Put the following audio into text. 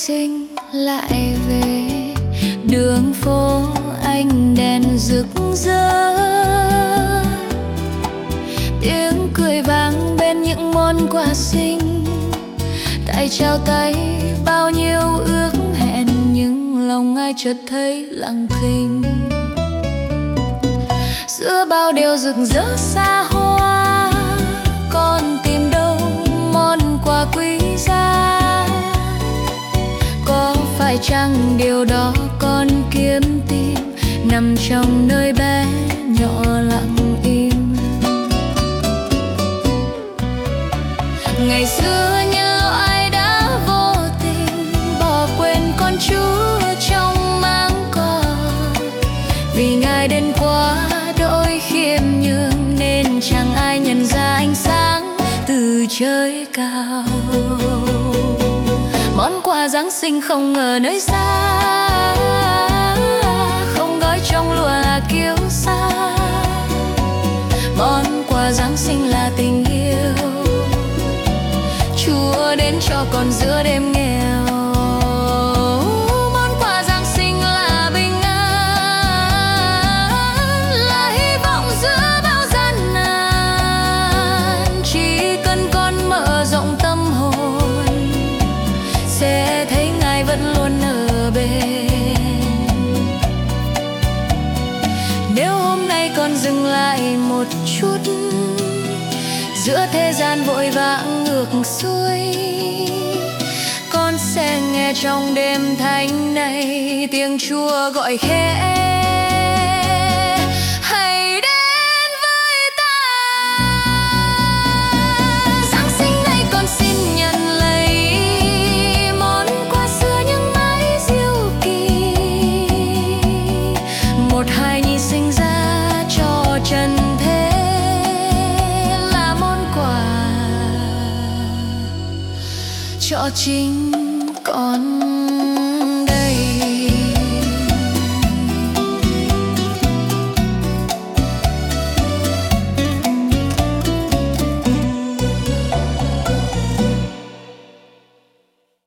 sinh lại về, đường phố ánh đèn rực rỡ, tiếng cười vang bên những món quà xinh. Tại trao tay bao nhiêu ước hẹn, nhưng lòng ai chợt thấy lặng thinh. Giữa bao điều rực rỡ xa hoa, con tìm đâu món quà quý giá. Có phải chăng điều đó con kiếm tìm nằm trong nơi bé nhỏ lặng im? Ngày xưa nhớ ai đã vô tình bỏ quên con Chúa trong máng cỏ, vì Ngài đến quá đỗi khiêm nhường nên chẳng ai nhận ra ánh sáng từ trời cao. Món quà Giáng sinh không ngờ nơi xa, không gói trong lụa là kiêu sa. Món quà Giáng sinh là tình yêu Chúa đến cho con giữa đêm nghèo. Món quà Giáng sinh là bình an, là hy vọng giữa bao gian nan. Chỉ cần con mở rộng tâm hồn, sẽ thấy Ngài vẫn luôn ở bên. Nếu hôm nay con dừng lại một chút giữa thế gian vội vã ngược xuôi, con sẽ nghe trong đêm thánh này tiếng Chúa gọi khẽ: hãy đến với ta. Giáng sinh này con xin nhận lấy món quà xưa nhưng mãi diệu kỳ. Một hài nhi sinh ra cho trần thế, cho chính con